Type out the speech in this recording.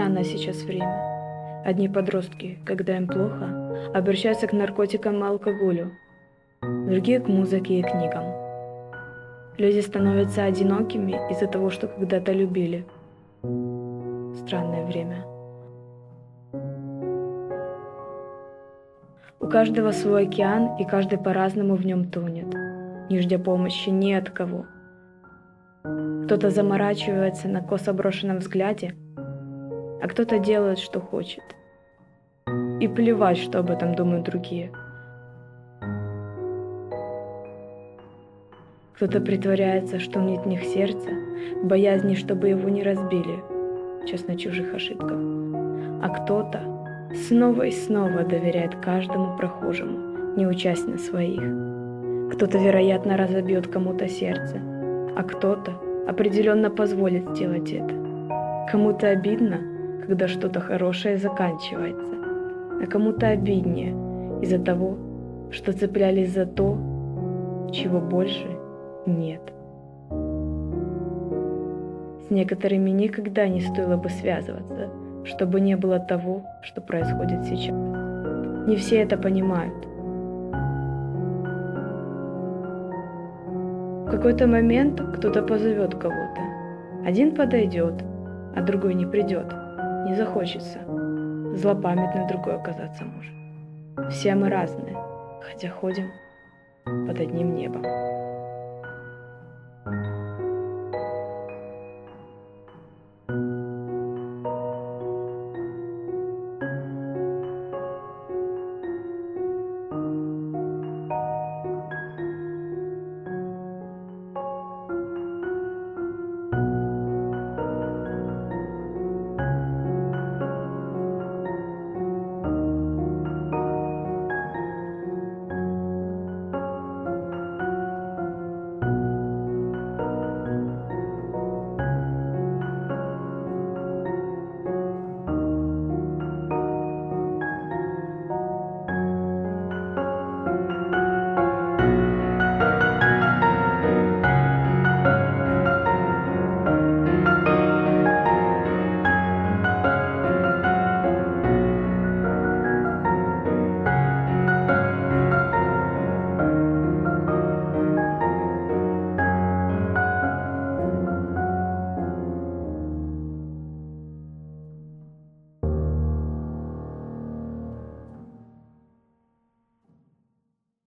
странное сейчас время. Одни подростки, когда им плохо, обращаются к наркотикам и алкоголю, другие к музыке и книгам. Люди становятся одинокими из-за того, что когда-то любили. Странное время. У каждого свой океан, и каждый по-разному в нем тонет, не ждя помощи ни от кого. Кто-то заморачивается на косо брошенном взгляде, а кто-то делает, что хочет. И плевать, что об этом думают другие. Кто-то притворяется, что нет в них сердца, в боязни, чтобы его не разбили, часто на чужих ошибках. А кто-то снова и снова доверяет каждому прохожему, не учась на своих. Кто-то, вероятно, разобьет кому-то сердце, а кто-то определенно позволит сделать это. Кому-то обидно, когда что-то хорошее заканчивается, а кому-то обиднее из-за того, что цеплялись за то, чего больше нет. С некоторыми никогда не стоило бы связываться, чтобы не было того, что происходит сейчас. Не все это понимают. В какой-то момент кто-то позовет кого-то. Один подойдет, а другой не придет, не захочется. Злопамятный другой оказаться может. Все мы разные, хотя ходим под одним небом.